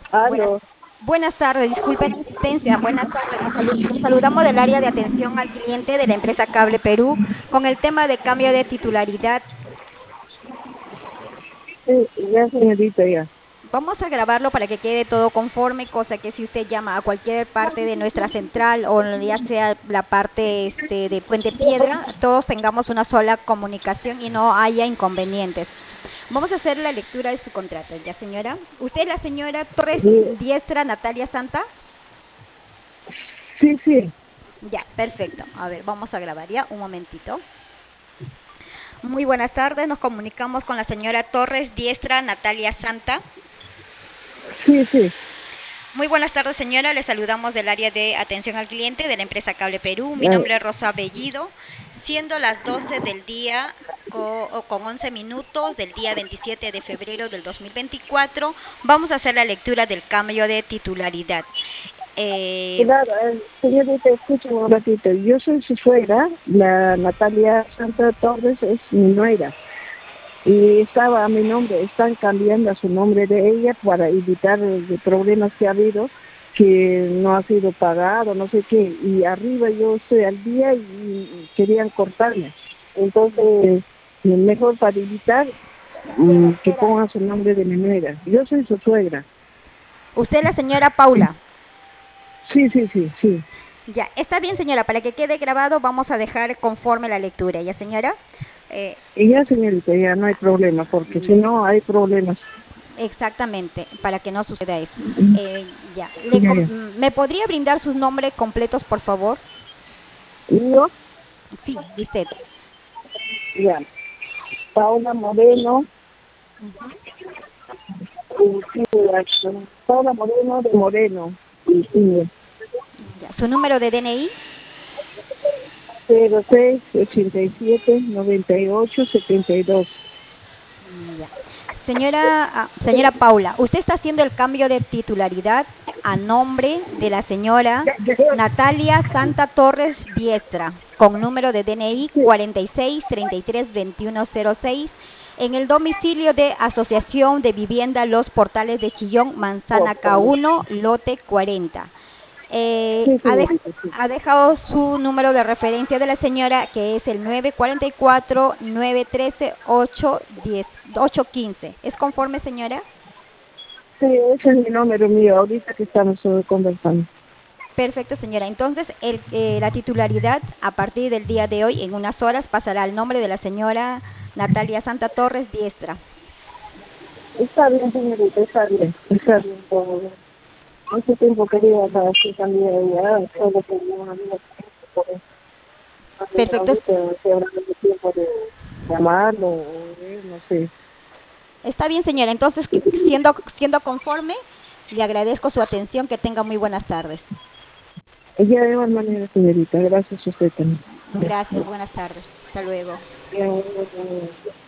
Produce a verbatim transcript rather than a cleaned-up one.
Buenas, Aló, buenas tardes, disculpe la insistencia. Buenas tardes, nos, salu- nos saludamos del área de atención al cliente de la empresa Cable Perú con el tema de cambio de titularidad. sí, ya señorita, ya. Vamos a grabarlo para que quede todo conforme, cosa que si usted llama a cualquier parte de nuestra central o ya sea la parte este, de Puente Piedra, todos tengamos una sola comunicación y no haya inconvenientes. Vamos a hacer la lectura de su contrato, ¿ya señora? ¿Usted es la señora Torres Sí, Diestra Natalia Santa? sí, sí, Ya, perfecto. A ver, vamos a grabar ya un momentito. Muy buenas tardes, nos comunicamos con la señora Torres Diestra Natalia Santa. sí, sí. Muy buenas tardes, señora. Le saludamos del área de atención al cliente de la empresa Cable Perú. Mi Ah, nombre es Rosa Bellido, siendo las doce del día co- con once minutos del día veintisiete de febrero del dos mil veinticuatro. Vamos a hacer la lectura del cambio de titularidad. Eh, claro, eh, señorita, escúchame un ratito. Yo soy su suegra, la Natalia Santa Torres es mi nuera. Y estaba a mi nombre, están cambiando a su nombre de ella para evitar eh, problemas que ha habido, que no ha sido pagado, no sé qué. Y arriba yo estoy al día y querían cortarme. Entonces, mejor para evitar mm, que pongan su nombre de mi nuera. Yo soy su suegra. Usted es la señora Paula. Sí, sí, sí, sí. Ya, está bien, señora. Para que quede grabado, vamos a dejar conforme la lectura. ¿Ya, señora? Eh, Y ya, señorita, ya no hay problema, porque si ya, no hay problemas. exactamente, para que no suceda eso. Eh, ya, Le Ya, com- ya. ¿me podría brindar sus nombres completos, por favor? Y yo, Sí, de usted. ya, Paula Moreno, y sí, ya, Paula Moreno de Moreno, y sí, Ya, su número de D N I. cero seis ochenta y siete noventa y ocho setenta y dos. Ya. Señora, ah, señora Paula, usted está haciendo el cambio de titularidad a nombre de la señora Natalia Santa Torres Diestra, con número de D N I Sí, cuarenta y seis treinta y tres veintiuno cero seis, en el domicilio de Asociación de Vivienda Los Portales de Chillón, por Manzana K favor. uno, lote cuarenta. Eh, Sí, ha, dej- señorita, sí. ha dejado su número de referencia de la señora, que es el nueve cuatro cuatro nueve uno tres ocho diez ocho quince. ¿Es conforme, señora? Sí, ese es mi número mío, ahorita que estamos eh, conversando. Perfecto, señora. Entonces, el, eh, la titularidad a partir del día de hoy, en unas horas, pasará al nombre de la señora Natalia Santa Torres Diestra. Está bien, señorita, está bien, está bien. Por mucho tiempo quería saber si también ya, solo tenía una amiga por eso. Perfecto. Ahorita se habrá dado tiempo de llamarlo o ver, no sé. Está bien, señora. Entonces, siendo, siendo conforme, le agradezco su atención. Que tenga muy buenas tardes. Ya de igual manera, señorita, gracias a usted también. Gracias, buenas tardes. Hasta luego. Ya, ya, ya, ya.